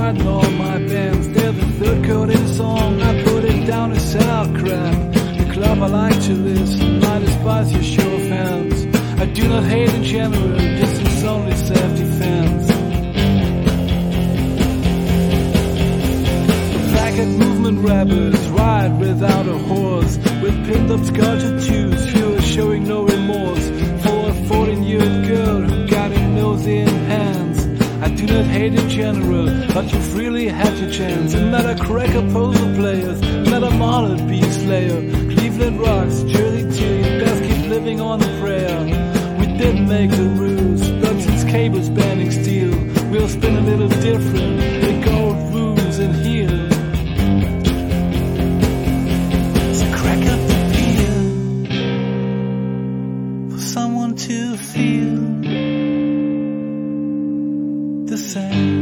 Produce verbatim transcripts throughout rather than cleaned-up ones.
riding all my bands. They're the third chord in a song, I put it down as sauerkraut. The club I like to listen, I despise your show of hands. I do not hate in general, this is only self-defense. Faggot movement rebels ride without a horse, with pinned up skull tattoos, fewer showing no remorse. For a fourteen-year-old girl who got her nose in hands. I do not hate in general, but you freely had your chance. And not a cracker poser players, not a model beat slayer. Cleveland rocks, Jersey tea, best keep living on a prayer. We didn't make the rules, but since cable's banning steel, we'll spin a little different, with gold rules and heel. So crack up the beer, for someone to feel the same.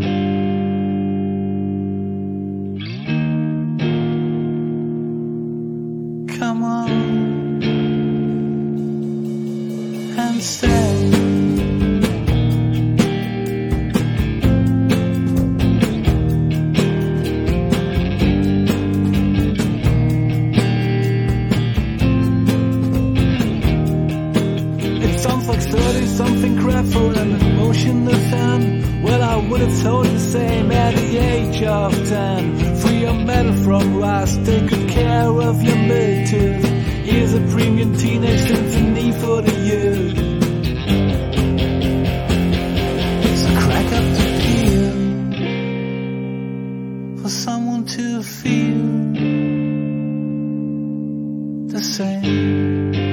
Come on and stay. It sounds like thirty something crap for an emotional fan. Well, I would have told the same at the age of ten. Free your metal from rust, take good care of your motive. Here's a premium teenage symphony for the youth. So crack up the beer, for someone to feel the same.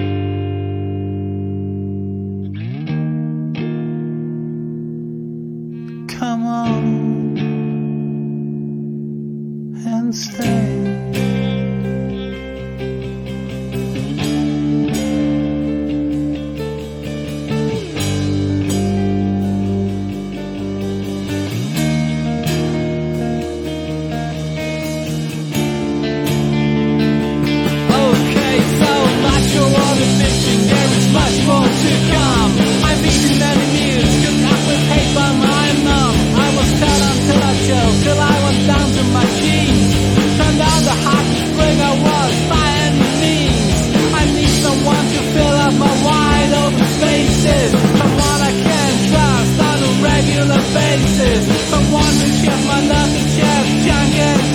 Come on and stay. Okay, so much for all the bitching, there is much more to come. I'm eating many meals, cooked up with hate by my mom. I was fat until I choked, till I went down to my jeans. Turned down the hottest spring I was, by any means. I need someone to fill up my wide open spaces. Someone I can trust on a regular basis. Someone to share my love and chest, young and